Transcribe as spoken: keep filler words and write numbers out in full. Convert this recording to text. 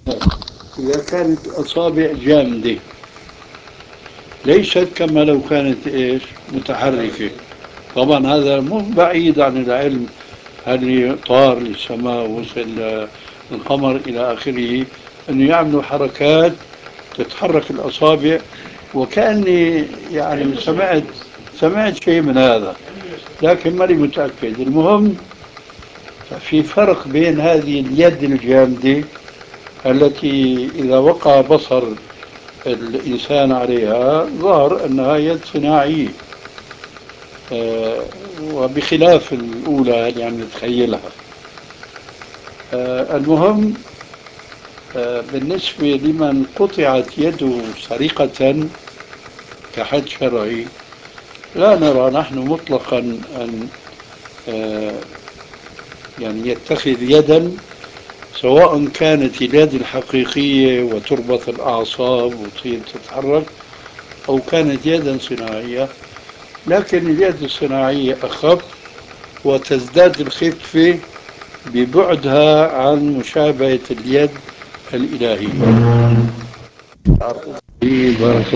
إذا كانت الأصابع جامدة ليست كما لو كانت إيش متحركة. طبعا هذا مو بعيد عن العلم، هل طار للسماء وصل القمر إلى آخره، أنه يعملوا حركات تتحرك الأصابع. وكأني يعني سمعت سمعت شيء من هذا، لكن ماني متأكد. المهم في فرق بين هذه اليد الجامدة التي إذا وقع بصر الإنسان عليها ظهر أنها يد صناعية، آه، وبخلاف الأولى اللي عم نتخيلها. آه، المهم، آه، بالنسبة لمن قطعت يده سرقة كحد شرعي، لا نرى نحن مطلقا أن آه، يعني يتخذ يدا، سواء كانت اليد الحقيقية وتربط الأعصاب وتصير تتحرك، أو كانت يدا صناعية. لكن اليد الصناعية أخف وتزداد الخفة ببعدها عن مشابهة اليد الإلهية. بارك